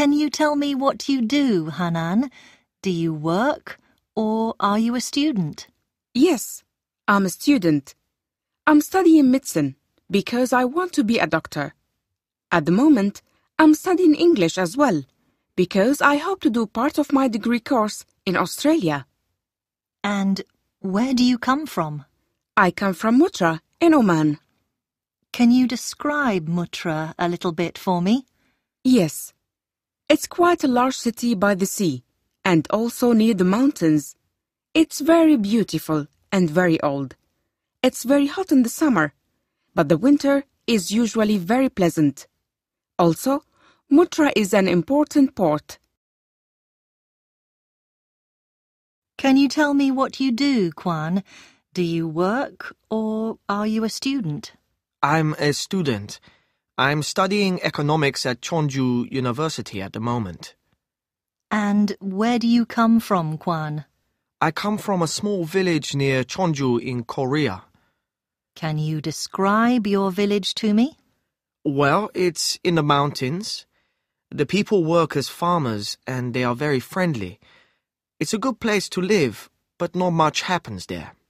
Can you tell me what you do, Hanan? Do you work or are you a student? Yes, I'm a student. I'm studying medicine because I want to be a doctor. At the moment, I'm studying English as well because I hope to do part of my degree course in Australia. And where do you come from? I come from Mutra in Oman. Can you describe Mutra a little bit for me? Yes. It's quite a large city by the sea and also near the mountains. It's very beautiful and very old. It's very hot in the summer, but the winter is usually very pleasant. Also, Mutra is an important port. Can you tell me what you do, Kwan? Do you work or are you a student? I'm a student. I'm studying economics at Cheonju University at the moment. And where do you come from, Kwan? I come from a small village near Cheonju in Korea. Can you describe your village to me? Well, it's in the mountains. The people work as farmers and they are very friendly. It's a good place to live, but not much happens there.